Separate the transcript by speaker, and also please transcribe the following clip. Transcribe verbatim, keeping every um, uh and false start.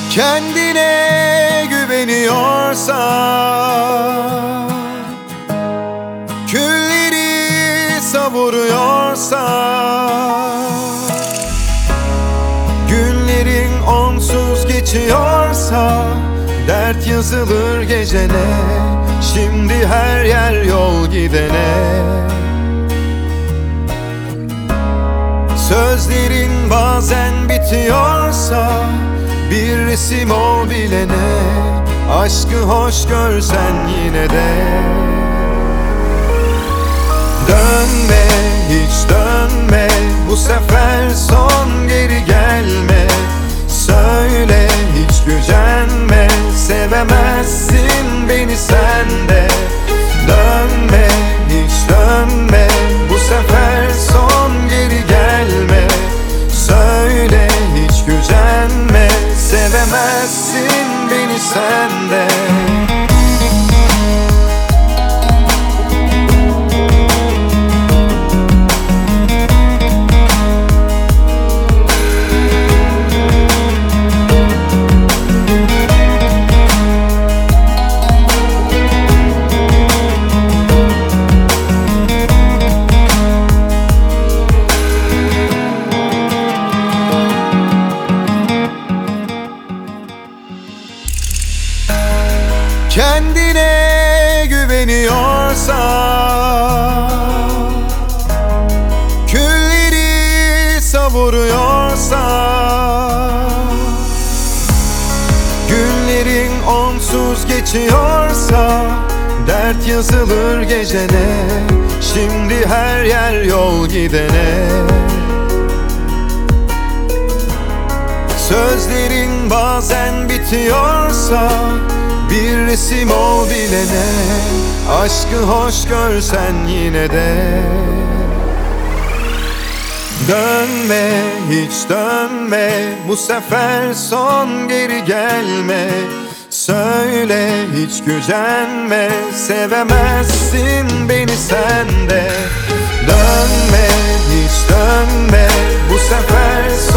Speaker 1: Kendine güveniyorsan, külleri savuruyorsan, günlerin onsuz geçiyorsa, dert yazılır gecene, şimdi her yer yol gidene. Sözlerin bazen bitiyorsa, bir resim ol bilene, aşkı hoş görsen yine de. Dönme, hiç dönme, bu sefer son, geri gelme. Söyle, hiç gücenme, sevemezsin beni sen de. Dönme, hiç dönme, bu sefer son, geri gelme. Söyle, hiç gücenme, sevemezsin beni sen de. Kendine güveniyorsan, külleri savuruyorsan, günlerin onsuz geçiyorsa, dert yazılır gecene, şimdi her yer yol gidene. Sözlerin bazen bitiyorsa, bir resim ol bilene, aşkı hoş görsen yine de. Dönme, hiç dönme, bu sefer son, geri gelme. Söyle, hiç gücenme, sevemezsin beni sen de. Dönme, hiç dönme, bu sefer son.